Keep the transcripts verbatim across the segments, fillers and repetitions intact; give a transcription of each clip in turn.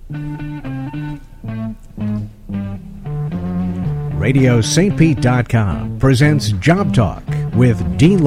Radio St Pete dot com presents Job Talk with Dean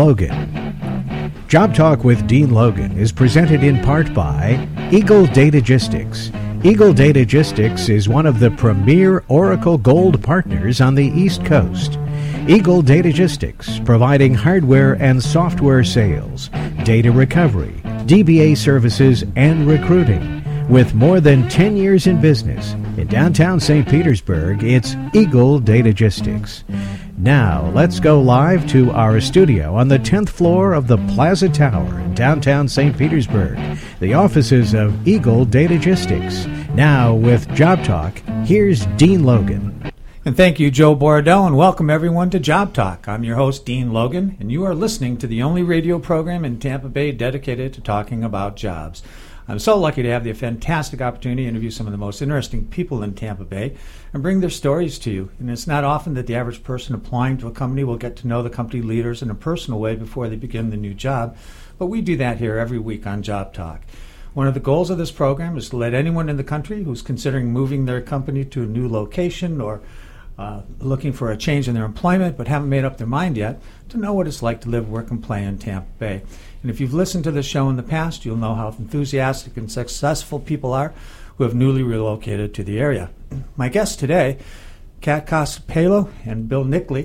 Logan. Job Talk with Dean Logan is presented in part by Eagle Datagistics. Eagle Datagistics is one of the premier Oracle Gold partners on the East Coast. Eagle Datagistics, providing hardware and software sales, data recovery, D B A services, and recruiting. With more than ten years in business, in downtown Saint Petersburg, it's Eagle Datagistics. Now, let's go live to our studio on the tenth floor of the Plaza Tower in downtown Saint Petersburg, the offices of Eagle Datagistics. Now, with Job Talk, here's Dean Logan. And thank you, Joe Borodell, and welcome everyone to Job Talk. I'm your host, Dean Logan, and you are listening to the only radio program in Tampa Bay dedicated to talking about jobs. I'm so lucky to have the fantastic opportunity to interview some of the most interesting people in Tampa Bay and bring their stories to you. And it's not often that the average person applying to a company will get to know the company leaders in a personal way before they begin the new job, but we do that here every week on Job Talk. One of the goals of this program is to let anyone in the country who's considering moving their company to a new location or uh, looking for a change in their employment but haven't made up their mind yet to know what it's like to live, work, and play in Tampa Bay. And if you've listened to this show in the past, you'll know how enthusiastic and successful people are who have newly relocated to the area. My guests today, Kat Costapalo and Bill Nickley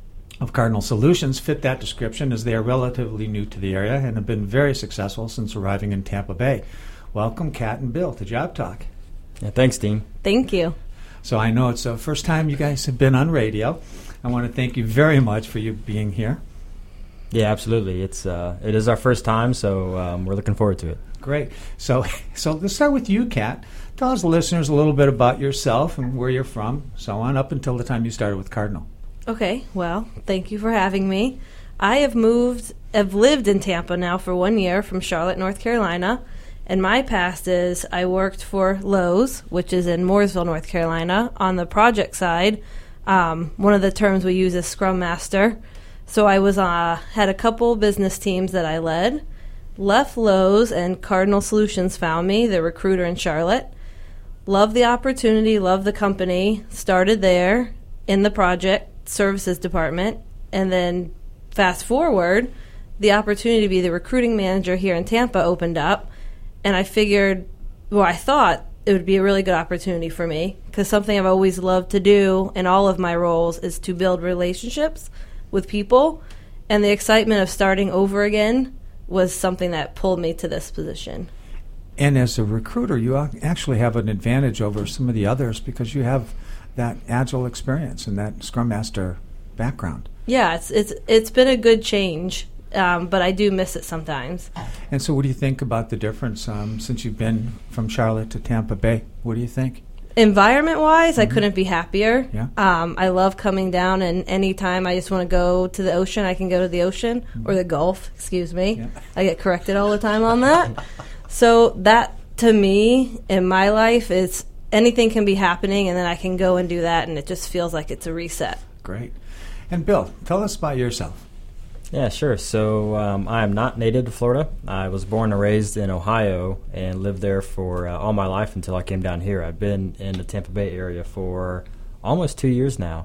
of Cardinal Solutions, fit that description as they are relatively new to the area and have been very successful since arriving in Tampa Bay. Welcome, Kat and Bill, to Job Talk. Yeah, thanks, Dean. Thank you. So I know it's the first time you guys have been on radio. I want to thank you very much for you being here. Yeah, absolutely. It's uh, it is our first time, so um, we're looking forward to it. Great. So, so let's start with you, Kat. Tell us, the listeners, a little bit about yourself and where you're from, so on, up until the time you started with Cardinal. Okay. Well, thank you for having me. I have moved, have lived in Tampa now for one year from Charlotte, North Carolina. And my past is I worked for Lowe's, which is in Mooresville, North Carolina, on the project side. Um, one of the terms we use is Scrum Master. So I was uh, had a couple business teams that I led, left Lowe's, and Cardinal Solutions found me, the recruiter in Charlotte. Loved the opportunity, loved the company, started there in the project services department, and then fast forward, the opportunity to be the recruiting manager here in Tampa opened up, and I figured, well, I thought it would be a really good opportunity for me, because something I've always loved to do in all of my roles is to build relationships with people, and the excitement of starting over again was something that pulled me to this position. And as a recruiter, you actually have an advantage over some of the others because you have that agile experience and that Scrum Master background. Yeah, it's it's it's been a good change, um, but I do miss it sometimes. And so what do you think about the difference um, since you've been from Charlotte to Tampa Bay? What do you think? Environment-wise, Mm-hmm. I couldn't be happier. Yeah. Um, I love coming down, and anytime I just want to go to the ocean, I can go to the ocean, Mm-hmm. or the Gulf, excuse me. Yeah. I get corrected all the time on that. So that, to me, in my life, is anything can be happening, and then I can go and do that, and it just feels like it's a reset. Great. And Bill, tell us about yourself. Yeah, sure. So um, I am not native to Florida. I was born and raised in Ohio and lived there for uh, all my life until I came down here. I've been in the Tampa Bay area for almost two years now.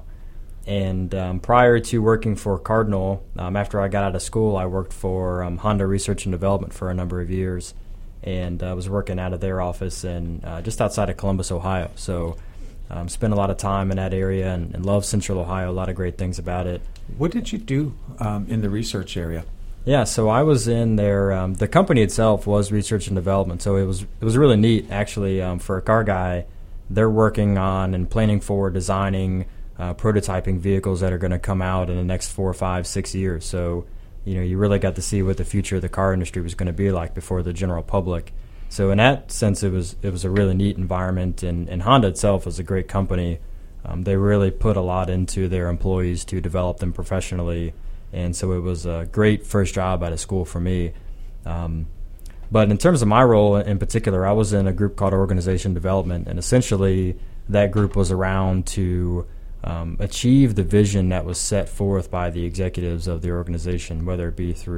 And um, prior to working for Cardinal, um, after I got out of school, I worked for um, Honda Research and Development for a number of years. And I uh, was working out of their office in uh, just outside of Columbus, Ohio. So um, spent a lot of time in that area and, and love Central Ohio, a lot of great things about it. What did you do um, in the research area? Yeah, so I was in their um, the company itself was research and development, so it was it was really neat actually. Um, for a car guy, they're working on and planning for designing, uh, prototyping vehicles that are going to come out in the next four, five, six years. So you know you really got to see what the future of the car industry was going to be like before the general public. So in that sense, it was it was a really neat environment, and, and Honda itself was a great company. Um, they really put a lot into their employees to develop them professionally, and so it was a great first job out of school for me. Um, but in terms of my role in particular, I was in a group called Organization Development, and essentially that group was around to um, achieve the vision that was set forth by the executives of the organization, whether it be through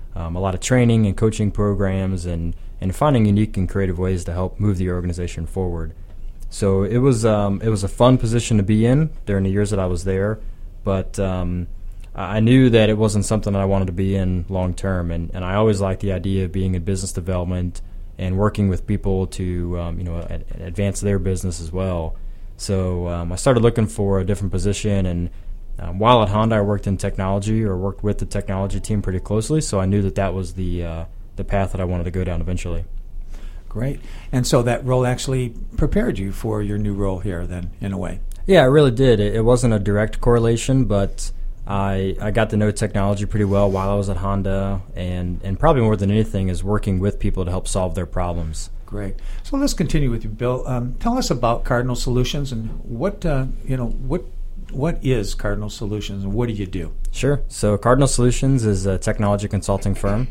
um, a lot of training and coaching programs, and, and finding unique and creative ways to help move the organization forward. So it was um, it was a fun position to be in during the years that I was there, but um, I knew that it wasn't something that I wanted to be in long term, and, and I always liked the idea of being in business development and working with people to um, you know ad- advance their business as well. So um, I started looking for a different position, and um, while at Honda, I worked in technology or worked with the technology team pretty closely. So I knew that that was the uh, the path that I wanted to go down eventually. Great. And so that role actually prepared you for your new role here, then, in a way. Yeah, it really did. It, it wasn't a direct correlation, but I I got to know technology pretty well while I was at Honda, and, and probably more than anything is working with people to help solve their problems. Great. So let's continue with you, Bill. Um, tell us about Cardinal Solutions, and what uh, you know what what is Cardinal Solutions, and what do you do? Sure. So Cardinal Solutions is a technology consulting firm.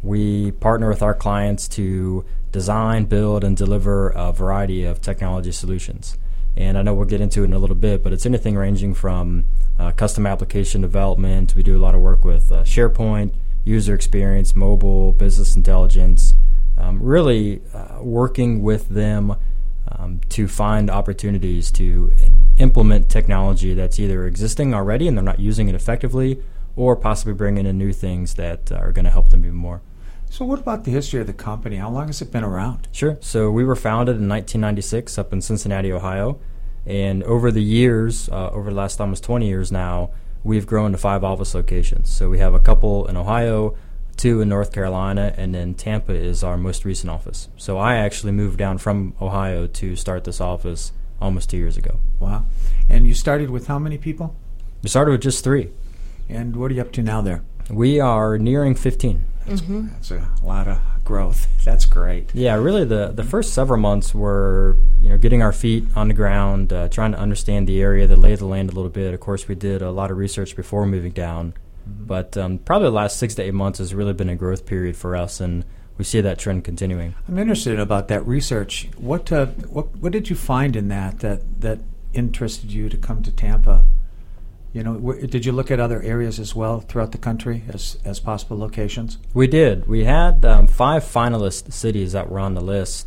We partner with our clients to design, build, and deliver a variety of technology solutions. And I know we'll get into it in a little bit, but it's anything ranging from uh, custom application development. We do a lot of work with uh, SharePoint, user experience, mobile, business intelligence, um, really uh, working with them um, to find opportunities to implement technology that's either existing already and they're not using it effectively, or possibly bringing in new things that uh, are going to help them even more. So what about the history of the company? How long has it been around? Sure. So we were founded in nineteen ninety-six up in Cincinnati, Ohio. And over the years, uh, over the last almost twenty years now, we've grown to five office locations. So we have a couple in Ohio, two in North Carolina, and then Tampa is our most recent office. So I actually moved down from Ohio to start this office almost two years ago. Wow. And you started with how many people? We started with just three. And what are you up to now there? We are nearing fifteen. That's, mm-hmm. that's a lot of growth. That's great. Yeah, really the, the first several months were, you know, getting our feet on the ground, uh, trying to understand the area, the lay of the land a little bit. Of course, we did a lot of research before moving down. Mm-hmm. But um, probably the last six to eight months has really been a growth period for us, and we see that trend continuing. I'm interested about that research. What uh, what what did you find in that that, that interested you to come to Tampa? You know, w- did you look at other areas as well throughout the country as as possible locations? We did. We had um, five finalist cities that were on the list,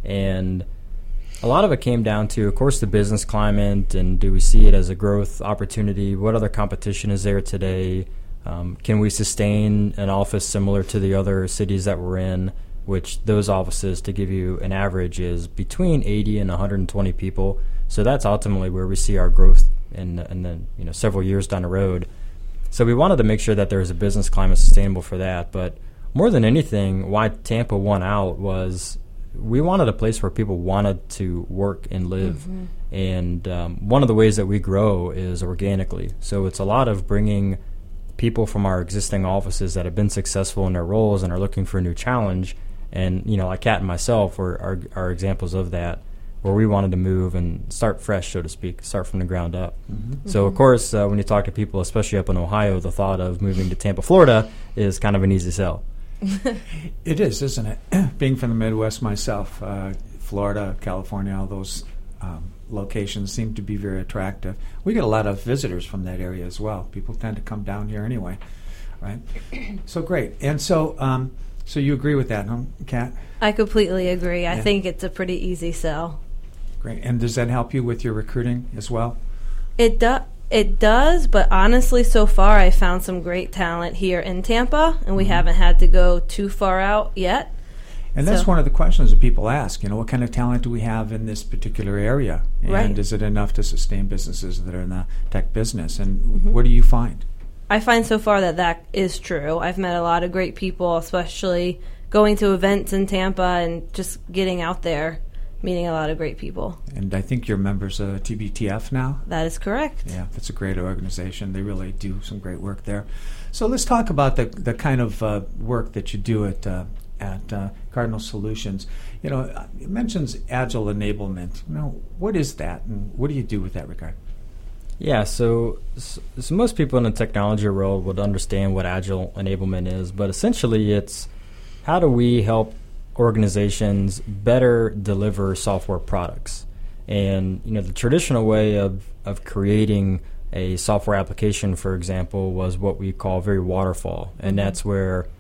and a lot of it came down to, of course, the business climate, and do we see it as a growth opportunity? What other competition is there today? Um, can we sustain an office similar to the other cities that we're in, which those offices, to give you an average, is between eighty and one hundred twenty people. So that's ultimately where we see our growth in, in the you know several years down the road. So we wanted to make sure that there was a business climate sustainable for that. But more than anything, why Tampa won out was we wanted a place where people wanted to work and live. Mm-hmm. And um, one of the ways that we grow is organically. So it's a lot of bringing people from our existing offices that have been successful in their roles and are looking for a new challenge. And, you know, like Kat and myself are, are, are examples of that, where we wanted to move and start fresh, so to speak, start from the ground up. Mm-hmm. So, of course, uh, when you talk to people, especially up in Ohio, the thought of moving to Tampa, Florida is kind of an easy sell. It is, isn't it? Being from the Midwest myself, uh, Florida, California, all those um, locations seem to be very attractive. We get a lot of visitors from that area as well. People tend to come down here anyway, right? So great. And so um, so you agree with that, huh, Kat? I completely agree. I Yeah. think it's a pretty easy sell. Great. And does that help you with your recruiting as well? It does. It does, but honestly, so far I found some great talent here in Tampa, and we mm-hmm. haven't had to go too far out yet. And that's so. one of the questions that people ask. You know, what kind of talent do we have in this particular area? And right. is it enough to sustain businesses that are in the tech business? And mm-hmm. what do you find? I find so far that that is true. I've met a lot of great people, especially going to events in Tampa and just getting out there, meeting a lot of great people. And I think you're members of T B T F now? That is correct. Yeah, that's a great organization. They really do some great work there. So let's talk about the the kind of uh, work that you do at uh, at uh, Cardinal Solutions. You know, it mentions agile enablement. You know, what is that, and what do you do with that regard? Yeah, so, so so most people in the technology world would understand what agile enablement is, but essentially it's how do we help organizations better deliver software products. And you know, the traditional way of, of creating a software application, for example, was what we call very waterfall. And that's where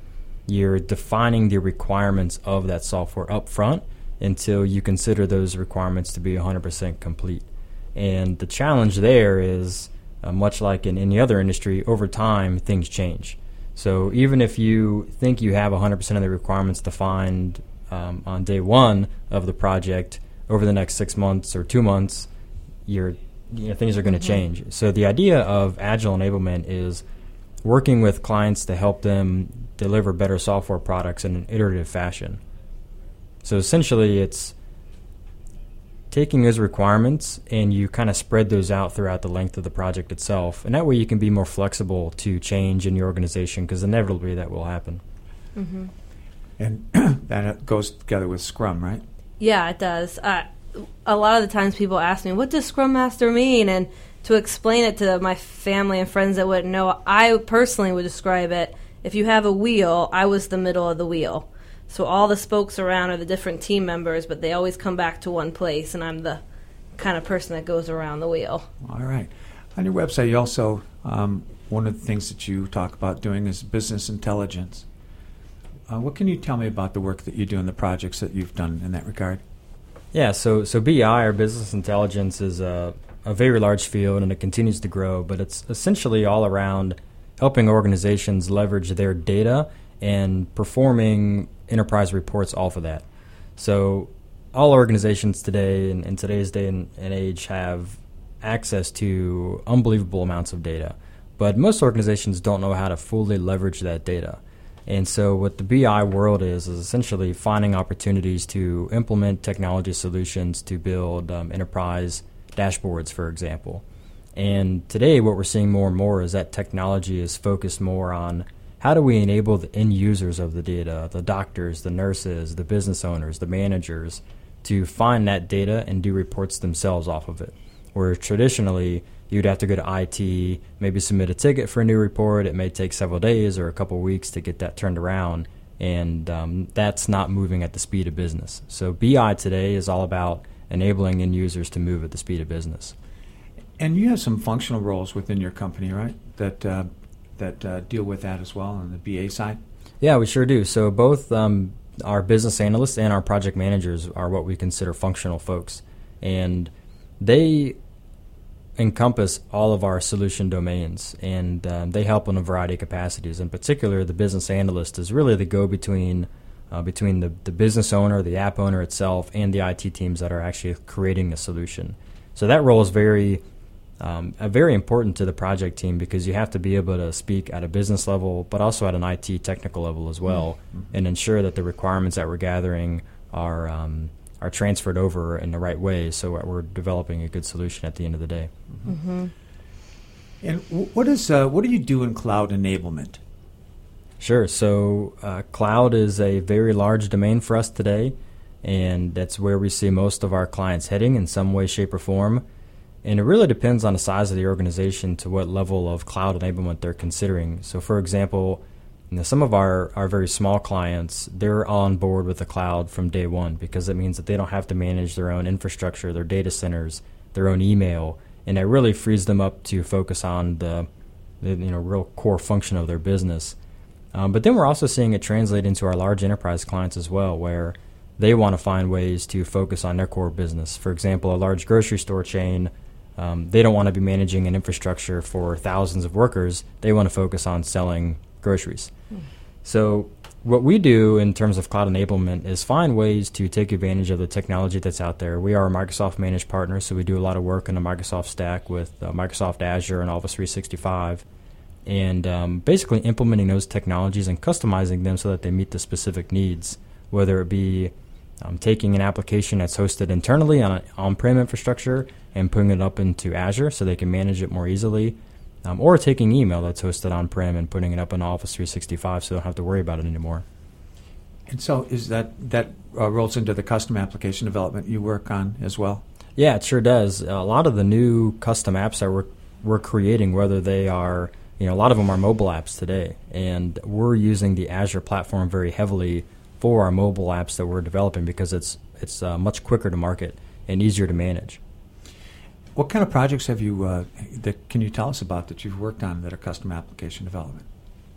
you're defining the requirements of that software up front until you consider those requirements to be one hundred percent complete. And the challenge there is, uh, much like in any other industry, over time things change. So even if you think you have one hundred percent of the requirements defined um, on day one of the project, over the next six months or two months, you're, you know, things are going to mm-hmm. change. So the idea of Agile enablement is working with clients to help them deliver better software products in an iterative fashion. So essentially it's taking those requirements and you kind of spread those out throughout the length of the project itself. And that way you can be more flexible to change in your organization, because inevitably that will happen. Mm-hmm. And that goes together with Scrum, right? Yeah, it does. Uh, a lot of the times people ask me, what does Scrum Master mean? And to explain it to my family and friends that wouldn't know, I personally would describe it, if you have a wheel, I was the middle of the wheel. So all the spokes around are the different team members, but they always come back to one place, and I'm the kind of person that goes around the wheel. All right. On your website, you also, um, one of the things that you talk about doing is business intelligence. Uh, what can you tell me about the work that you do and the projects that you've done in that regard? Yeah, so so B I, or business intelligence, is a, a very large field, and it continues to grow, but it's essentially all around helping organizations leverage their data and performing enterprise reports off of that. So all organizations today, in, in today's day and, and age, have access to unbelievable amounts of data, but most organizations don't know how to fully leverage that data. And so what the B I world is, is essentially finding opportunities to implement technology solutions to build um, enterprise dashboards, for example. And today what we're seeing more and more is that technology is focused more on how do we enable the end users of the data, the doctors, the nurses, the business owners, the managers, to find that data and do reports themselves off of it. Where traditionally you'd have to go to I T, maybe submit a ticket for a new report. It may take several days or a couple weeks to get that turned around, and um, that's not moving at the speed of business. So B I today is all about enabling end users to move at the speed of business. And you have some functional roles within your company, right, that uh, that uh, deal with that as well on the B A side? Yeah, we sure do. So both um, our business analysts and our project managers are what we consider functional folks. And they encompass all of our solution domains, and um, they help in a variety of capacities. In particular, the business analyst is really the go-between uh, between the, the business owner, the app owner itself, and the I T teams that are actually creating the solution. So that role is very um, uh, very important to the project team, because you have to be able to speak at a business level, but also at an I T technical level as well, mm-hmm. and ensure that the requirements that we're gathering are um, are transferred over in the right way, so we're developing a good solution at the end of the day. Mm-hmm. And what is uh, what do you do in cloud enablement? Sure. So uh, cloud is a very large domain for us today, and that's where we see most of our clients heading in some way, shape, or form. And it really depends on the size of the organization to what level of cloud enablement they're considering. So, for example, you know, some of our, our very small clients, they're on board with the cloud from day one, because it means that they don't have to manage their own infrastructure, their data centers, their own email, and it really frees them up to focus on the, the you know real core function of their business. Um, but then we're also seeing it translate into our large enterprise clients as well, where they want to find ways to focus on their core business. For example, a large grocery store chain, um, they don't want to be managing an infrastructure for thousands of workers. They want to focus on selling groceries. Hmm. So what we do in terms of cloud enablement is find ways to take advantage of the technology that's out there. We are a Microsoft managed partner, so we do a lot of work in the Microsoft stack with uh, Microsoft Azure and Office three sixty-five, and um, basically implementing those technologies and customizing them so that they meet the specific needs, whether it be um, taking an application that's hosted internally on an on-prem infrastructure and putting it up into Azure so they can manage it more easily, Um, or taking email that's hosted on-prem and putting it up in Office three sixty-five so they don't have to worry about it anymore. And so is that that uh, rolls into the custom application development you work on as well? Yeah, it sure does. A lot of the new custom apps that we're, we're creating, whether they are, you know, a lot of them are mobile apps today, and we're using the Azure platform very heavily for our mobile apps that we're developing, because it's, it's uh, much quicker to market and easier to manage. What kind of projects have you, uh, that can you tell us about that you've worked on that are custom application development?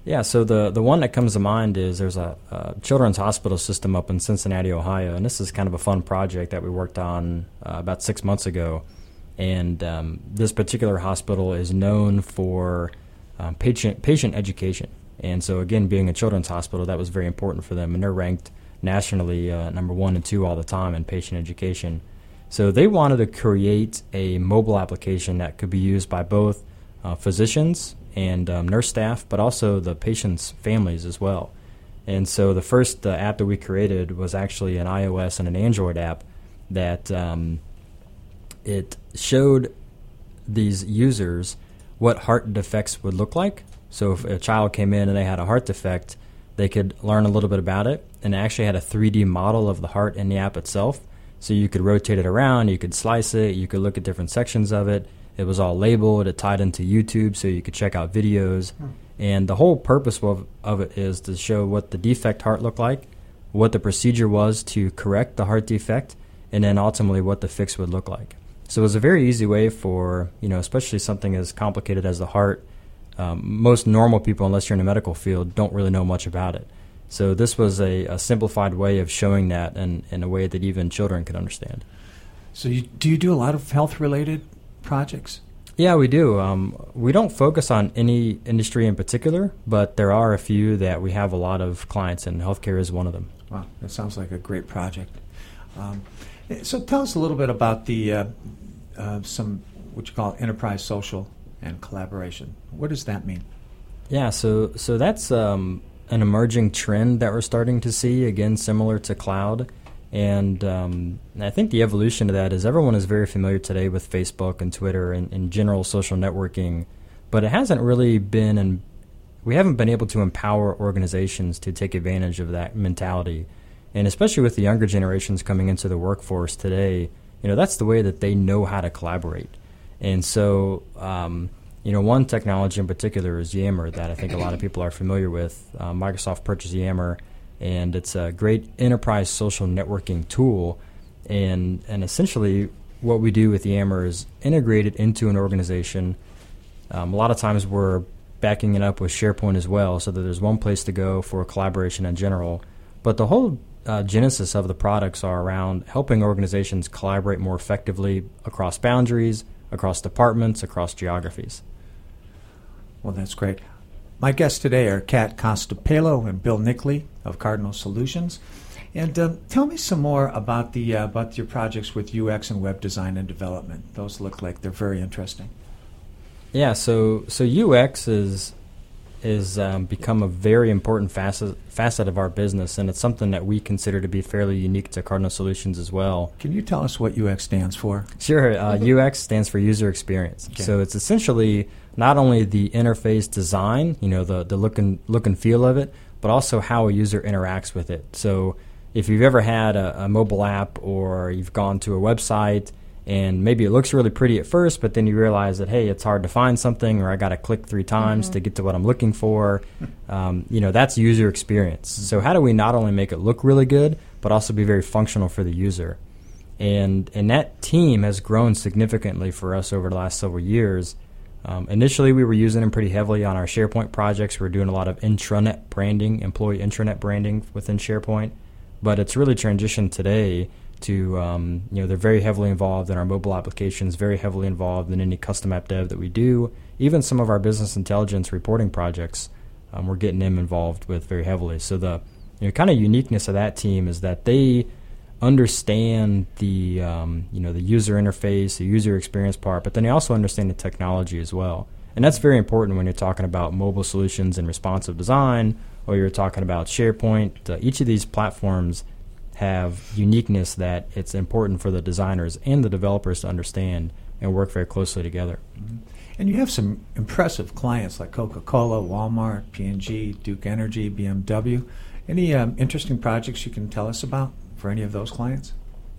Yeah, so the, the one that comes to mind is there's a, a children's hospital system up in Cincinnati, Ohio, and this is kind of a fun project that we worked on uh, about six months ago. And um, this particular hospital is known for um, patient patient education. And so, again, being a children's hospital, that was very important for them, and they're ranked nationally uh, number one and two all the time in patient education. So they wanted to create a mobile application that could be used by both uh, physicians and um, nurse staff, but also the patients' families as well. And so the first uh, app that we created was actually an iOS and an Android app that um, it showed these users what heart defects would look like. So if a child came in and they had a heart defect, they could learn a little bit about it, and it actually had a three D model of the heart in the app itself. So you could rotate it around, you could slice it, you could look at different sections of it. It was all labeled. It tied into YouTube, so you could check out videos. Hmm. And the whole purpose of, of it is to show what the defect heart looked like, what the procedure was to correct the heart defect, and then ultimately what the fix would look like. So it was a very easy way for, you know, especially something as complicated as the heart. Um, most normal people, unless you're in the medical field, don't really know much about it. So this was a, a simplified way of showing that in, in a way that even children could understand. So you, do you do a lot of health-related projects? Yeah, we do. Um, we don't focus on any industry in particular, but there are a few that we have a lot of clients in. Healthcare is one of them. Wow, that sounds like a great project. Um, so tell us a little bit about the uh, uh, some what you call enterprise social and collaboration. What does that mean? Yeah, so so that's um, an emerging trend that we're starting to see, again, similar to cloud. And um, I think the evolution of that is everyone is very familiar today with Facebook and Twitter and, and general social networking, but it hasn't really been, and we haven't been able to empower organizations to take advantage of that mentality. And especially with the younger generations coming into the workforce today, you know, that's the way that they know how to collaborate. And so, um, you know, one technology in particular is Yammer that I think a lot of people are familiar with. Uh, Microsoft purchased Yammer, and it's a great enterprise social networking tool. And and essentially what we do with Yammer is integrate it into an organization. Um, a lot of times we're backing it up with SharePoint as well, so that there's one place to go for collaboration in general. But the whole uh, genesis of the products are around helping organizations collaborate more effectively across boundaries, across departments, across geographies. Well, that's great. My guests today are Kat Costapelo and Bill Nickley of Cardinal Solutions. And uh, tell me some more about the uh, about your projects with U X and web design and development. Those look like they're very interesting. Yeah, so so U X is is um, become a very important facet facet of our business, and it's something that we consider to be fairly unique to Cardinal Solutions as well. Can you tell us what U X stands for? Sure. Uh, U X stands for user experience. Okay. So it's essentially not only the interface design, you know, the, the look and look and feel of it, but also how a user interacts with it. So if you've ever had a, a mobile app or you've gone to a website and maybe it looks really pretty at first, but then you realize that, hey, it's hard to find something, or I got to click three times mm-hmm. to get to what I'm looking for, um, you know, that's user experience. Mm-hmm. So how do we not only make it look really good, but also be very functional for the user? And and that team has grown significantly for us over the last several years. Um, initially, we were using them pretty heavily on our SharePoint projects. We were doing a lot of intranet branding, employee intranet branding within SharePoint. But it's really transitioned today to, um, you know, they're very heavily involved in our mobile applications, very heavily involved in any custom app dev that we do. Even some of our business intelligence reporting projects, um, we're getting them involved with very heavily. So the you know, kind of uniqueness of that team is that they understand the um, you know the user interface, the user experience part, but then they also understand the technology as well. And that's very important when you're talking about mobile solutions and responsive design, or you're talking about SharePoint. Uh, each of these platforms have uniqueness that it's important for the designers and the developers to understand and work very closely together. Mm-hmm. And you have some impressive clients like Coca-Cola, Walmart, P and G, Duke Energy, B M W. Any um, interesting projects you can tell us about for any of those clients?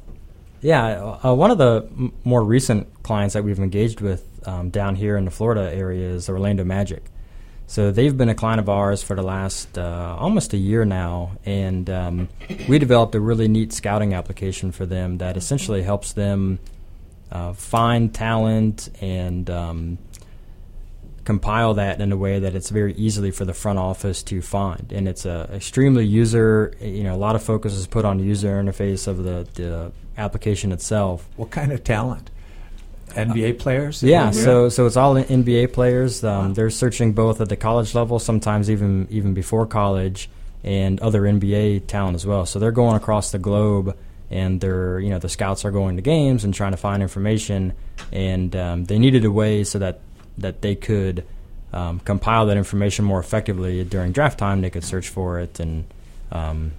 Yeah, uh, one of the m- more recent clients that we've engaged with um, down here in the Florida area is Orlando Magic. So they've been a client of ours for the last uh, almost a year now, and um, we developed a really neat scouting application for them that essentially helps them uh, find talent and um, compile that in a way that it's very easily for the front office to find. And it's a extremely user, you know, a lot of focus is put on user interface of the, the application itself. What kind of talent? N B A players? Yeah, so so it's all N B A players. Um, Wow. They're searching both at the college level, sometimes even even before college, and other N B A talent as well. So they're going across the globe, and they're you know the scouts are going to games and trying to find information, and um, they needed a way so that that they could um, compile that information more effectively during draft time. They could search for it and. Um,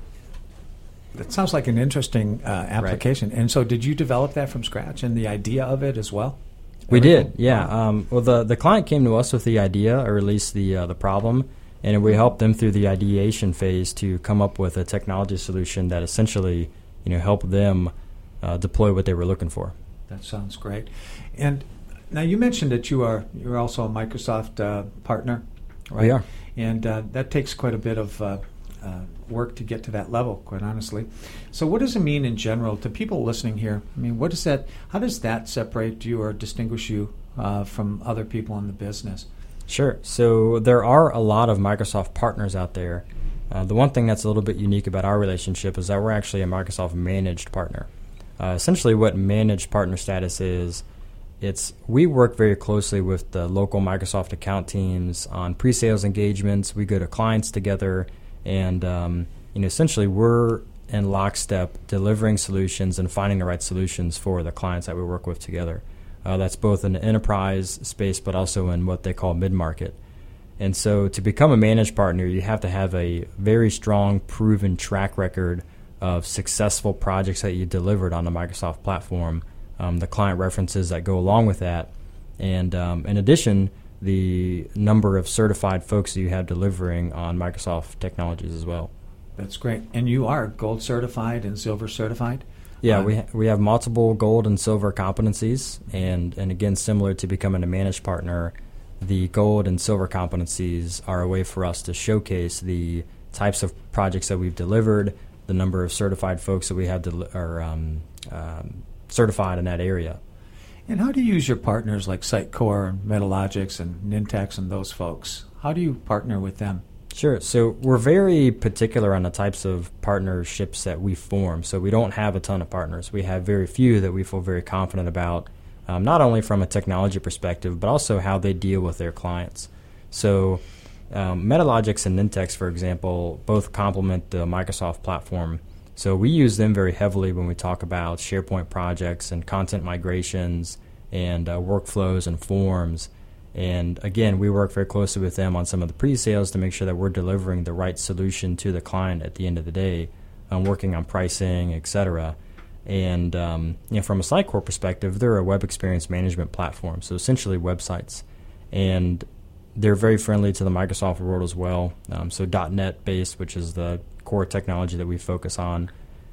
That sounds like an interesting uh, application. Right. And so did you develop that from scratch and the idea of it as well? We Everything? did, yeah. Um, well, the, the client came to us with the idea, or at least the uh, the problem, and we helped them through the ideation phase to come up with a technology solution that essentially, you know, helped them uh, deploy what they were looking for. That sounds great. And now you mentioned that you are you're also a Microsoft uh, partner, right? We are. And uh, that takes quite a bit of uh, uh, work to get to that level, quite honestly. So what does it mean in general to people listening here? I mean, what does that? How does that separate you or distinguish you uh, from other people in the business? Sure. So there are a lot of Microsoft partners out there. Uh, the one thing that's a little bit unique about our relationship is that we're actually a Microsoft managed partner. Uh, essentially what managed partner status is, it's we work very closely with the local Microsoft account teams on pre-sales engagements. We go to clients together, and um, you know, essentially we're in lockstep delivering solutions and finding the right solutions for the clients that we work with together. Uh, that's both in the enterprise space, but also in what they call mid-market. And so to become a managed partner, you have to have a very strong, proven track record of successful projects that you delivered on the Microsoft platform, um, the client references that go along with that, and um, in addition, the number of certified folks that you have delivering on Microsoft technologies as well. That's great. And you are gold certified and silver certified? Yeah, Uh, we ha- we have multiple gold and silver competencies, and, and again, similar to becoming a managed partner, the gold and silver competencies are a way for us to showcase the types of projects that we've delivered, the number of certified folks that we have del- are um, um, certified in that area. And how do you use your partners like Sitecore and Metalogix and Nintex and those folks? How do you partner with them? Sure. So we're very particular on the types of partnerships that we form. So we don't have a ton of partners. We have very few that we feel very confident about, um, not only from a technology perspective, but also how they deal with their clients. So um, Metalogix and Nintex, for example, both complement the Microsoft platform. So we use them very heavily when we talk about SharePoint projects and content migrations and uh, workflows and forms. And again, we work very closely with them on some of the pre-sales to make sure that we're delivering the right solution to the client at the end of the day, um, working on pricing, et cetera. And um, you know, from a Sitecore perspective, they're a web experience management platform, so essentially websites. And they're very friendly to the Microsoft world as well. Um, so .NET based, which is the core technology that we focus on.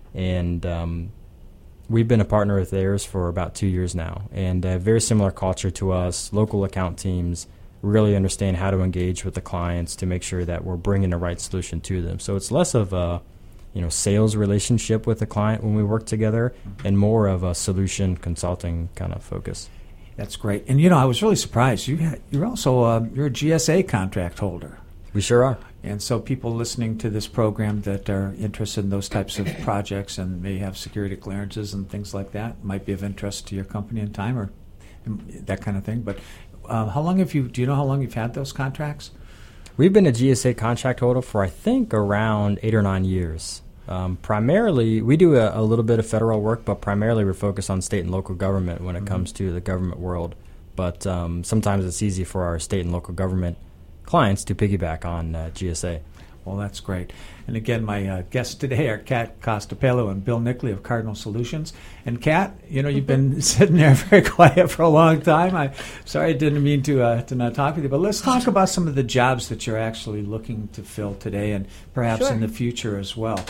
And um, we've been a partner with theirs for about two years now, and a very similar culture to us. Local account teams really understand how to engage with the clients to make sure that we're bringing the right solution to them. So it's less of a, you know, sales relationship with the client when we work together, and more of a solution consulting kind of focus. That's great. And you know, I was really surprised. You had, you're also uh, you're a G S A contract holder. We sure are. And so people listening to this program that are interested in those types of projects and may have security clearances and things like that might be of interest to your company in time, or that kind of thing. But uh, how long have you, do you know how long you've had those contracts? We've been a G S A contract holder for, I think, around eight or nine years. Um, primarily, we do a, a little bit of federal work, but primarily we're focused on state and local government when it mm-hmm. comes to the government world. But um, sometimes it's easy for our state and local government clients to piggyback on uh, G S A. Well, that's great. And again, my uh, guests today are Kat Costapello and Bill Nickley of Cardinal Solutions. And Kat, you know, you've been sitting there very quiet for a long time. I sorry, I didn't mean to uh, to not talk with you, but let's talk about some of the jobs that you're actually looking to fill today and perhaps Sure. in the future as well.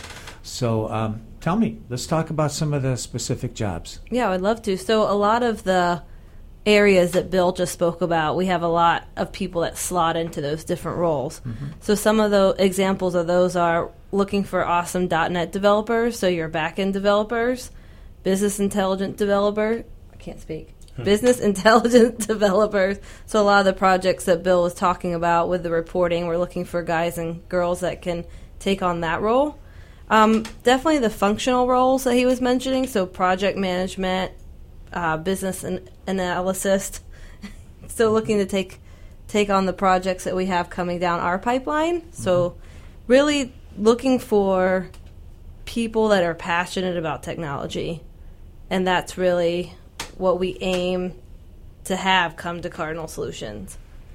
So um, tell me, let's talk about some of the specific jobs. Yeah, I would love to. So a lot of the areas that Bill just spoke about, we have a lot of people that slot into those different roles. Mm-hmm. So some of the examples of those are looking for awesome .NET developers, so your back-end developers, business intelligence developer, I can't speak, business intelligence developers. So a lot of the projects that Bill was talking about with the reporting, we're looking for guys and girls that can take on that role. Um, definitely the functional roles that he was mentioning, so project management, uh, business an- analyst. Still looking to take take on the projects that we have coming down our pipeline. Mm-hmm. So really looking for people that are passionate about technology. And that's really what we aim to have come to Cardinal Solutions.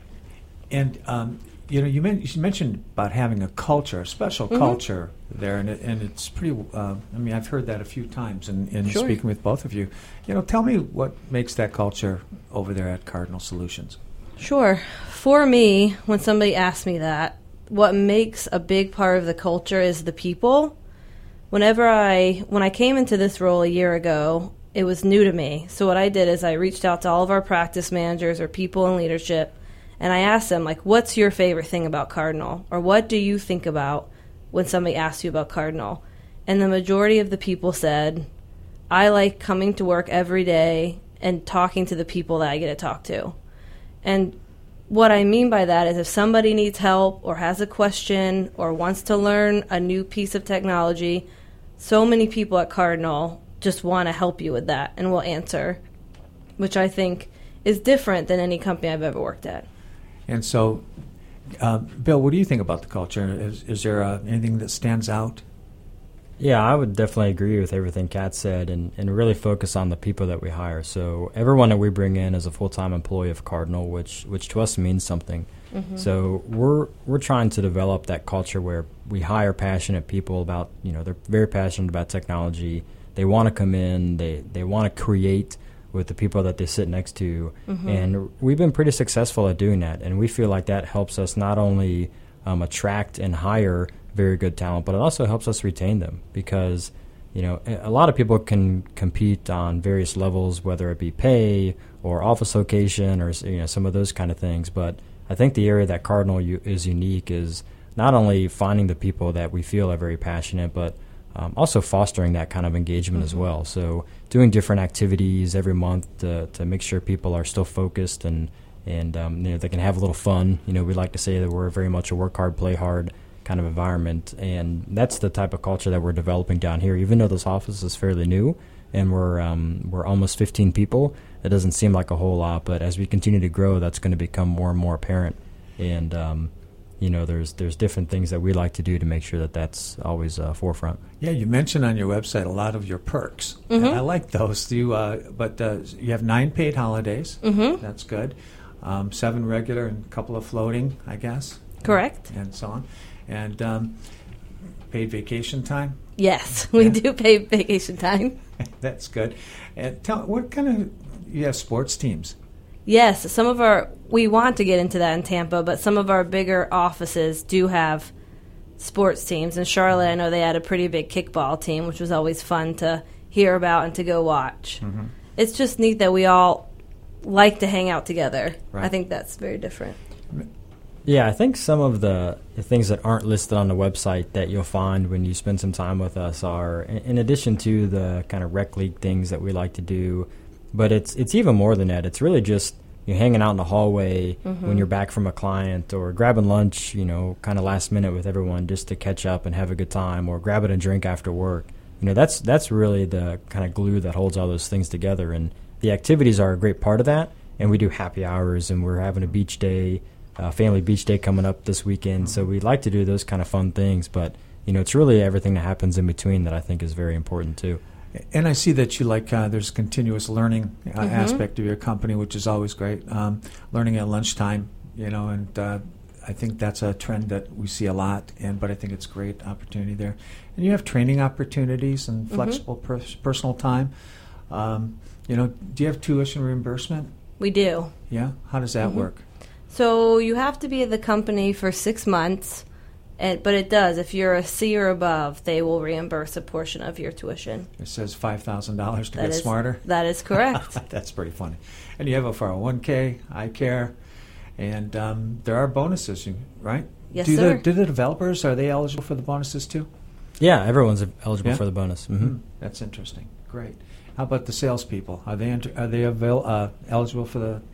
And, um, you know, you, men- you mentioned about having a culture, a special mm-hmm. culture there, and, it, and it's pretty, uh, I mean, I've heard that a few times in, in sure. speaking with both of you. You know, tell me what makes that culture over there at Cardinal Solutions. Sure. For me, when somebody asks me that, what makes a big part of the culture is the people. Whenever I, when I came into this role a year ago, it was new to me. So what I did is I reached out to all of our practice managers or people in leadership, and I asked them, like, what's your favorite thing about Cardinal? Or what do you think about when somebody asks you about Cardinal? And the majority of the people said, I like coming to work every day and talking to the people that I get to talk to. And what I mean by that is if somebody needs help or has a question or wants to learn a new piece of technology, so many people at Cardinal just want to help you with that and will answer, which I think is different than any company I've ever worked at. And so, uh, Bill, what do you think about the culture? Is, is there uh, anything that stands out? Yeah, I would definitely agree with everything Kat said and, and really focus on the people that we hire. So everyone that we bring in is a full-time employee of Cardinal, which which to us means something. Mm-hmm. So we're we're trying to develop that culture where we hire passionate people about, you know, they're very passionate about technology. They want to come in, they, they want to create with the people that they sit next to. Mm-hmm. And we've been pretty successful at doing that. And we feel like that helps us not only um, attract and hire very good talent, but it also helps us retain them because, you know, a lot of people can compete on various levels, whether it be pay or office location or, you know, some of those kind of things. But I think the area that Cardinal u- is unique is not only finding the people that we feel are very passionate, but um, also fostering that kind of engagement mm-hmm. as well. So doing different activities every month to, to make sure people are still focused and, and um, you know, they can have a little fun. You know, we like to say that we're very much a work hard, play hard kind of environment, and that's the type of culture that we're developing down here. Even though this office is fairly new and we're um, we're almost fifteen people, it doesn't seem like a whole lot, but as we continue to grow, that's going to become more and more apparent. And um, you know, there's there's different things that we like to do to make sure that that's always uh, forefront. Yeah, you mentioned on your website a lot of your perks. Mm-hmm. I like those. Do you, uh, but uh, you have nine paid holidays. Mm-hmm. That's good. Um, seven regular and a couple of floating, I guess. Correct. And, and so on. And um, paid vacation time? Yes, we yeah. do pay vacation time. That's good. And tell what kind of, you have sports teams? Yes, some of our, we want to get into that in Tampa, but some of our bigger offices do have sports teams. In Charlotte, I know they had a pretty big kickball team, which was always fun to hear about and to go watch. Mm-hmm. It's just neat that we all like to hang out together. Right. I think that's very different. Yeah, I think some of the, the things that aren't listed on the website that you'll find when you spend some time with us are, in, in addition to the kind of rec league things that we like to do, but it's it's even more than that. It's really just you hanging out in the hallway mm-hmm. when you're back from a client, or grabbing lunch, you know, kind of last minute with everyone just to catch up and have a good time, or grabbing a drink after work. You know, that's that's really the kind of glue that holds all those things together. And the activities are a great part of that. And we do happy hours, and we're having a beach day. Uh, family beach day coming up this weekend, so we like to do those kind of fun things, but you know, it's really everything that happens in between that I think is very important too. And I see that you like uh, there's continuous learning uh, mm-hmm. aspect of your company, which is always great. Um, learning at lunchtime, you know, and uh, I think that's a trend that we see a lot. And but I think it's a great opportunity there. And you have training opportunities and mm-hmm. flexible pers- personal time. Um, you know, do you have tuition reimbursement? We do. Yeah. How does that mm-hmm. work? So you have to be at the company for six months, and, but it does. If you're a C or above, they will reimburse a portion of your tuition. It says five thousand dollars to that get is, smarter? That is correct. That's pretty funny. And you have a four oh one k, iCare, and um, there are bonuses, right? Yes, do sir. The, do the developers, are they eligible for the bonuses too? Yeah, everyone's eligible Yeah? for the bonus. Mm-hmm. Mm, that's interesting. Great. How about the salespeople? Are they enter, are they avail, uh, eligible for the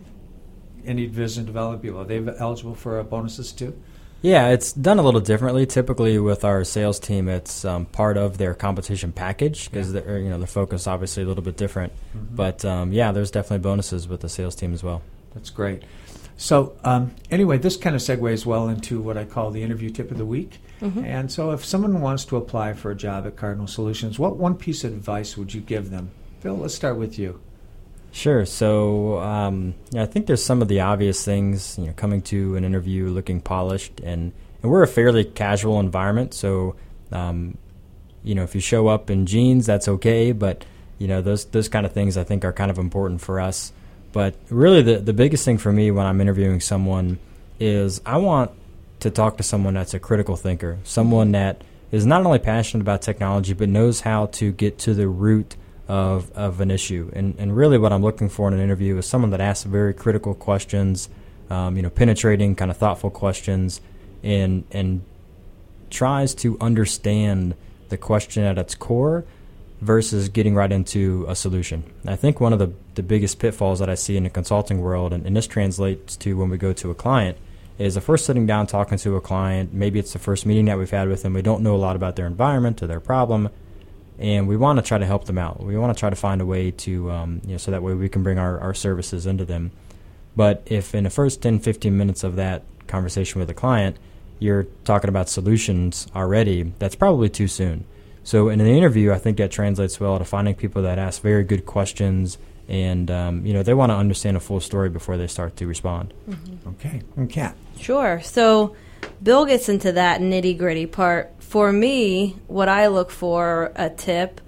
any business development people? Are they eligible for uh, bonuses too? Yeah, it's done a little differently. Typically, with our sales team, it's um, part of their compensation package because Yeah. you know the focus obviously a little bit different. Mhm. But um, yeah, there's definitely bonuses with the sales team as well. That's great. So um, anyway, this kind of segues well into what I call the interview tip of the week. Mhm. And so if someone wants to apply for a job at Cardinal Solutions, what one piece of advice would you give them? Phil, let's start with you. Sure. So um, yeah, I think there's some of the obvious things. You know, coming to an interview looking polished, and, and we're a fairly casual environment. So um, you know, if you show up in jeans, that's okay. But you know, those those kind of things I think are kind of important for us. But really, the the biggest thing for me when I'm interviewing someone is I want to talk to someone that's a critical thinker, someone that is not only passionate about technology but knows how to get to the root of of an issue. And and really what I'm looking for in an interview is someone that asks very critical questions, um, you know, penetrating, kind of thoughtful questions, and and tries to understand the question at its core versus getting right into a solution. I think one of the, the biggest pitfalls that I see in the consulting world, and, and this translates to when we go to a client, is if we're sitting down talking to a client, maybe it's the first meeting that we've had with them, we don't know a lot about their environment or their problem, and we want to try to help them out. We want to try to find a way to, um, you know, so that way we can bring our, our services into them. But if in the first ten, fifteen minutes of that conversation with a client, you're talking about solutions already, that's probably too soon. So in an interview, I think that translates well to finding people that ask very good questions, and um, you know, they want to understand a full story before they start to respond. Mm-hmm. Okay. And Kat. Sure. So Bill gets into that nitty gritty part. For me, what I look for a tip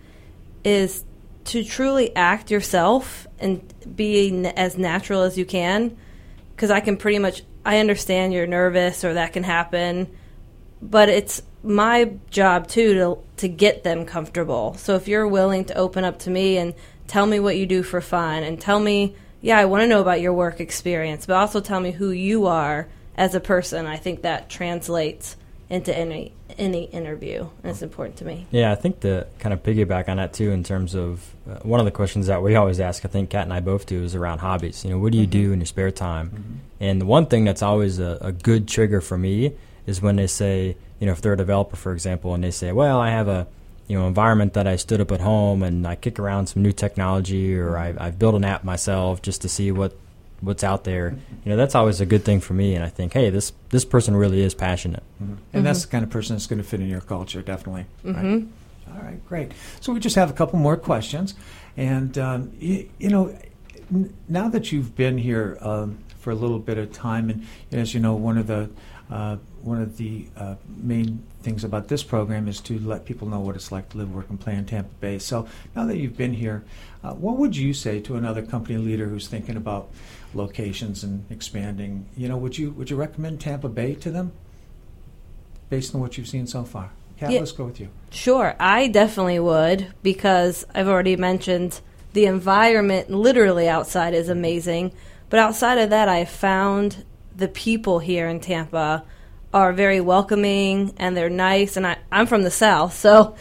is to truly act yourself and be n- as natural as you can, because I can pretty much, I understand you're nervous or that can happen, but it's my job too to to get them comfortable. So if you're willing to open up to me and tell me what you do for fun and tell me, yeah, I want to know about your work experience, but also tell me who you are as a person, I think that translates into any any interview, and it's important to me. Yeah, I think to kind of piggyback on that too, in terms of uh, one of the questions that we always ask, I think Kat and I both do, is around hobbies. You know, what do you Mm-hmm. do in your spare time? Mm-hmm. And the one thing that's always a, a good trigger for me is when they say, you know, if they're a developer, for example, and they say, well, I have a, you know, environment that I stood up at home and I kick around some new technology, or I, I've built an app myself just to see what what's out there. You know, that's always a good thing for me. And I think, hey, this this person really is passionate. Mm-hmm. And that's the kind of person that's going to fit in your culture, definitely. Mm-hmm. Right? All right, great. So we just have a couple more questions. And, um, you, you know, n- now that you've been here um, for a little bit of time, and as you know, one of the uh, one of the uh, main things about this program is to let people know what it's like to live, work, and play in Tampa Bay. So now that you've been here, uh, what would you say to another company leader who's thinking about locations and expanding? You know, would you would you recommend Tampa Bay to them based on what you've seen so far? Kat, Yeah. let's go with you. Sure, I definitely would, because I've already mentioned the environment literally outside is amazing. But outside of that, I found the people here in Tampa are very welcoming and they're nice. And I, I'm from the South, so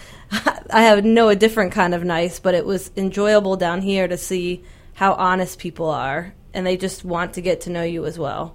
I have know a different kind of nice, but it was enjoyable down here to see how honest people are, and they just want to get to know you as well.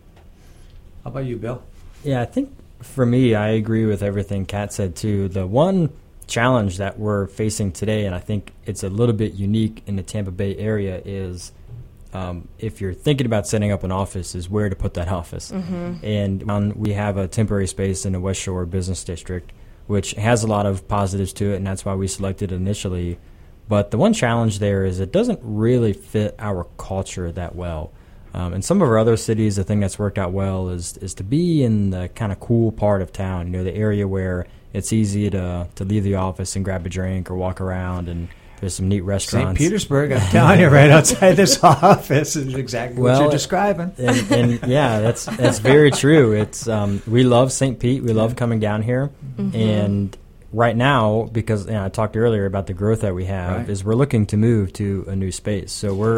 How about you, Bill? Yeah, I think for me, I agree with everything Kat said too. The one challenge that we're facing today, and I think it's a little bit unique in the Tampa Bay area, is um, if you're thinking about setting up an office, is where to put that office. Mm-hmm. And um, we have a temporary space in the West Shore Business District, which has a lot of positives to it, and that's why we selected it initially. But the one challenge there is it doesn't really fit our culture that well. Um, in some of our other cities, the thing that's worked out well is is to be in the kind of cool part of town, you know, the area where it's easy to to leave the office and grab a drink or walk around, and there's some neat restaurants. Saint Petersburg, I'm telling you, right outside this office is exactly Well, what you're describing. and, and yeah, that's that's very true. It's um, we love Saint Pete. We love coming down here, Mm-hmm. and right now, because you know, I talked earlier about the growth that we have, Right. is we're looking to move to a new space. So we're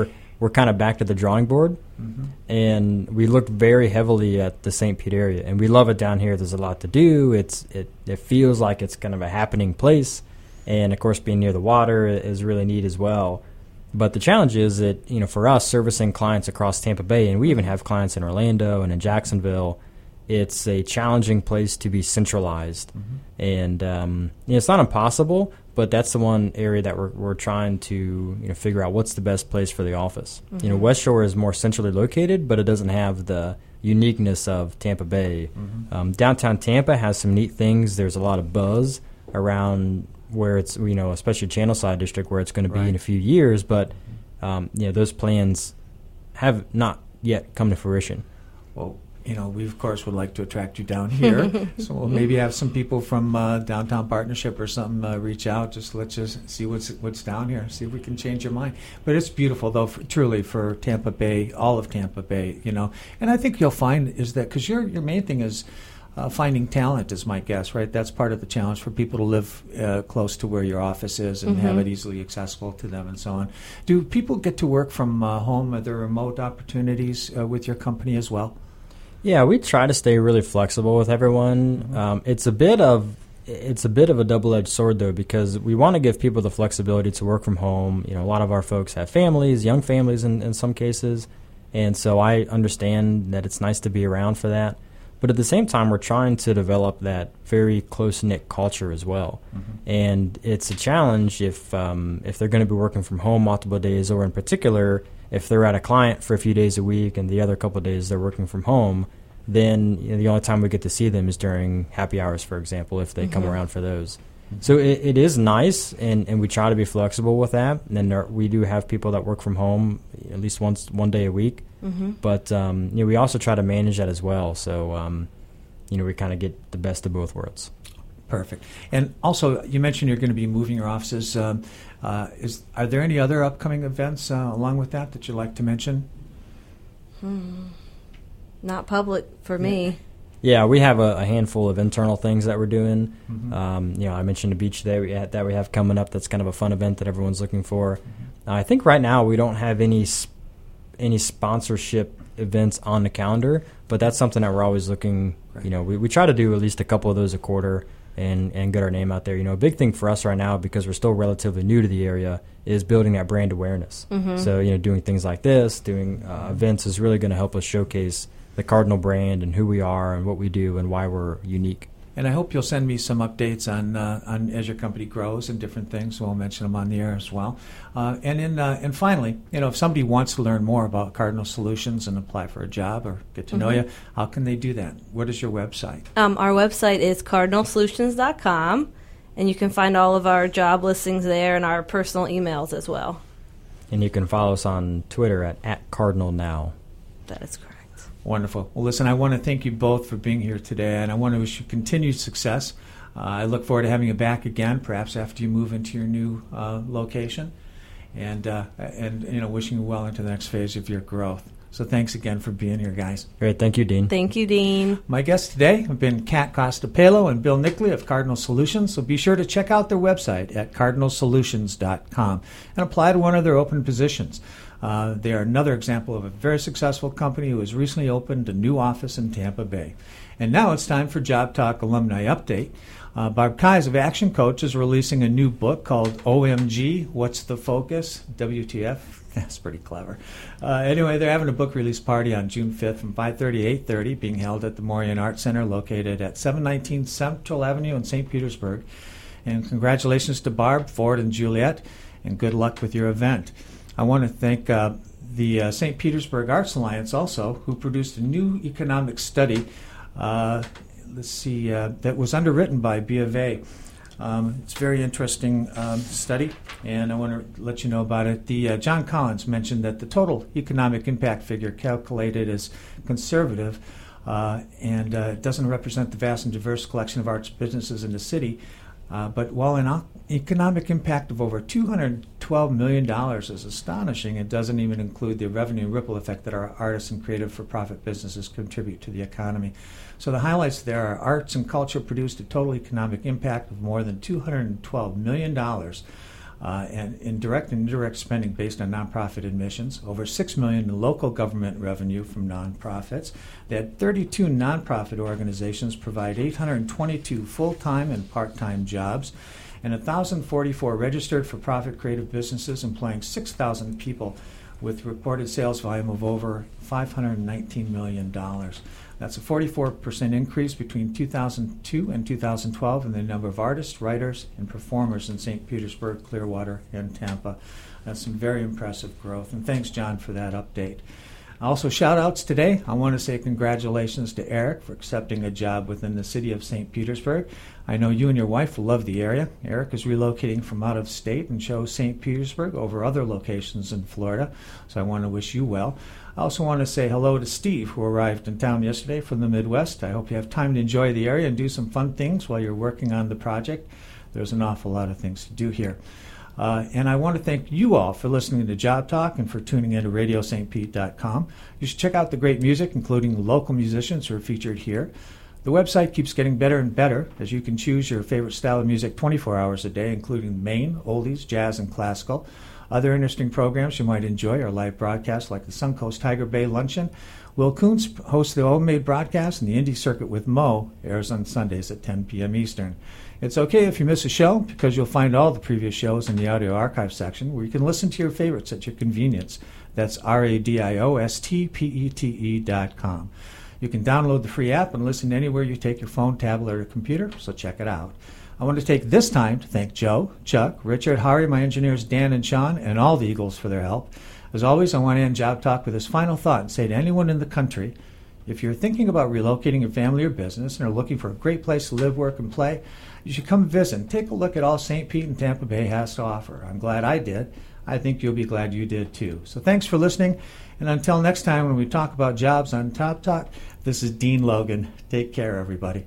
we're kind of back to the drawing board. Mm-hmm. And we looked very heavily at the Saint Pete area. And we love it down here. There's a lot to do. It's It, it feels like it's kind of a happening place. And, of course, being near the water is really neat as well. But the challenge is that, you know, for us, servicing clients across Tampa Bay, and we even have clients in Orlando and in Jacksonville, it's a challenging place to be centralized. Mm-hmm. And um, you know, it's not impossible, but that's the one area that we're, we're trying to you know figure out what's the best place for the office. Mm-hmm. You know, West Shore is more centrally located, but it doesn't have the uniqueness of Tampa Bay. Mm-hmm. Um, downtown Tampa has some neat things. There's a lot of buzz around where it's, you know, especially Channelside District, where it's going to be right. in a few years, but um, you know, those plans have not yet come to fruition. Well, you know, we, of course, would like to attract you down here. So we'll maybe have some people from uh, Downtown Partnership or something uh, reach out. Just let's just see what's what's down here, see if we can change your mind. But it's beautiful, though, for, truly, for Tampa Bay, all of Tampa Bay, you know. And I think you'll find is that, because your, your main thing is uh, finding talent, is my guess, right? That's part of the challenge for people to live uh, close to where your office is and mm-hmm. have it easily accessible to them and so on. Do people get to work from uh, home? Are there remote opportunities uh, with your company as well? Yeah, we try to stay really flexible with everyone. Mm-hmm. Um, it's a bit of it's a bit of a double-edged sword, though, because we want to give people the flexibility to work from home. You know, a lot of our folks have families, young families in, in some cases, and so I understand that it's nice to be around for that. But at the same time, we're trying to develop that very close-knit culture as well. Mm-hmm. And it's a challenge if um, if they're going to be working from home multiple days, or in particular, if they're at a client for a few days a week and the other couple of days they're working from home, then you know, the only time we get to see them is during happy hours, for example, if they mm-hmm. come around for those. Mm-hmm. So it, it is nice, and, and we try to be flexible with that. And then there, we do have people that work from home at least once one day a week. Mm-hmm. But um, you know, we also try to manage that as well. So um, you know, we kind of get the best of both worlds. Perfect. And also, you mentioned you're going to be moving your offices. Um, uh, is are there any other upcoming events uh, along with that that you'd like to mention? Hmm. Not public for me. Yeah, we have a, a handful of internal things that we're doing. Mm-hmm. Um, you know, I mentioned a beach day we had, that we have coming up. That's kind of a fun event that everyone's looking for. Mm-hmm. Uh, I think right now we don't have any sp- any sponsorship events on the calendar, but that's something that we're always looking. Right. You know, we, we try to do at least a couple of those a quarter and and get our name out there. You know, a big thing for us right now, because we're still relatively new to the area, is building that brand awareness. Mm-hmm. So you know, doing things like this, doing uh, events is really going to help us showcase the Cardinal brand and who we are and what we do and why we're unique. And I hope you'll send me some updates on uh, on as your company grows and different things. So we'll mention them on the air as well. Uh, and in uh, and finally, you know, if somebody wants to learn more about Cardinal Solutions and apply for a job or get to mm-hmm. know you, how can they do that? What is your website? Um, our website is cardinal solutions dot com, and you can find all of our job listings there and our personal emails as well. And you can follow us on Twitter at, at Cardinal Now. That is correct. Wonderful. Well, listen, I want to thank you both for being here today, and I want to wish you continued success. Uh, I look forward to having you back again, perhaps after you move into your new uh, location, and uh, and you know, wishing you well into the next phase of your growth. So thanks again for being here, guys. Great. Thank you, Dean. Thank you, Dean. My guests today have been Kat Costapelo and Bill Nickley of Cardinal Solutions. So be sure to check out their website at cardinal solutions dot com and apply to one of their open positions. Uh, they are another example of a very successful company who has recently opened a new office in Tampa Bay. And now it's time for Job Talk Alumni Update. Uh, Barb Keyes of Action Coach is releasing a new book called O M G, What's the Focus? W T F. That's pretty clever. Uh, anyway, they're having a book release party on June fifth from five thirty to eight thirty, being held at the Morian Art Center located at seven nineteen Central Avenue in Saint Petersburg. And congratulations to Barb, Ford, and Juliet, and good luck with your event. I want to thank uh, the uh, Saint Petersburg Arts Alliance also, who produced a new economic study, uh, let's see, uh, that was underwritten by B of A. Um, it's a very interesting um, study, and I want to let you know about it. The uh, John Collins mentioned that the total economic impact figure calculated as conservative uh, and uh, doesn't represent the vast and diverse collection of arts businesses in the city. Uh, but while an o- economic impact of over two hundred twelve million dollars is astonishing, it doesn't even include the revenue ripple effect that our artists and creative for-profit businesses contribute to the economy. So the highlights there are arts and culture produced a total economic impact of more than two hundred twelve million dollars. uh, and in direct and indirect spending based on nonprofit admissions, over six million dollars in local government revenue from nonprofits. They had thirty-two nonprofit organizations provide eight hundred twenty-two full-time and part-time jobs, and one thousand forty-four registered for-profit creative businesses employing six thousand people with reported sales volume of over five hundred nineteen million dollars. That's a forty-four percent increase between two thousand two and two thousand twelve in the number of artists, writers, and performers in Saint Petersburg, Clearwater, and Tampa. That's some very impressive growth. And thanks, John, for that update. Also, shout-outs today. I want to say congratulations to Eric for accepting a job within the city of Saint Petersburg. I know you and your wife will love the area. Eric is relocating from out of state and chose Saint Petersburg over other locations in Florida, so I want to wish you well. I also want to say hello to Steve, who arrived in town yesterday from the Midwest. I hope you have time to enjoy the area and do some fun things while you're working on the project. There's an awful lot of things to do here. Uh, and I want to thank you all for listening to Job Talk and for tuning in to radio st pete dot com. You should check out the great music, including local musicians who are featured here. The website keeps getting better and better, as you can choose your favorite style of music twenty-four hours a day, including Maine, oldies, jazz, and classical. Other interesting programs you might enjoy are live broadcasts like the Suncoast Tiger Bay Luncheon. Will Kuntz hosts the Homemade broadcast, and the Indie Circuit with Mo airs on Sundays at ten p.m. Eastern. It's okay if you miss a show, because you'll find all the previous shows in the audio archive section, where you can listen to your favorites at your convenience. That's R A D I O S T P E T E dot com. You can download the free app and listen anywhere you take your phone, tablet, or computer, so check it out. I want to take this time to thank Joe, Chuck, Richard, Hari, my engineers Dan and Sean, and all the Eagles for their help. As always, I want to end Job Talk with this final thought and say to anyone in the country, if you're thinking about relocating your family or business and are looking for a great place to live, work, and play, you should come visit and take a look at all Saint Pete and Tampa Bay has to offer. I'm glad I did. I think you'll be glad you did too. So thanks for listening, and until next time when we talk about jobs on Job Talk, this is Dean Logan. Take care, everybody.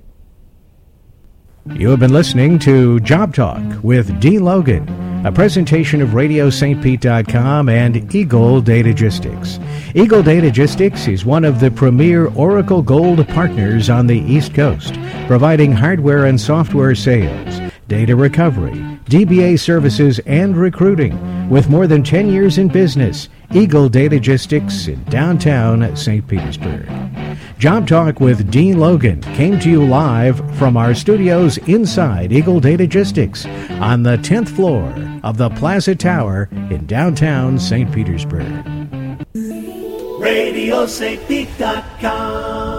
You have been listening to Job Talk with Dean Logan, a presentation of radio st pete dot com and Eagle Datagistics. Eagle Datagistics is one of the premier Oracle Gold partners on the East Coast, providing hardware and software sales, data recovery, D B A services, and recruiting. With more than ten years in business, Eagle Datagistics in downtown Saint Petersburg. Job Talk with Dean Logan came to you live from our studios inside Eagle Datagistics on the tenth floor of the Plaza Tower in downtown Saint Petersburg. radio st pete dot com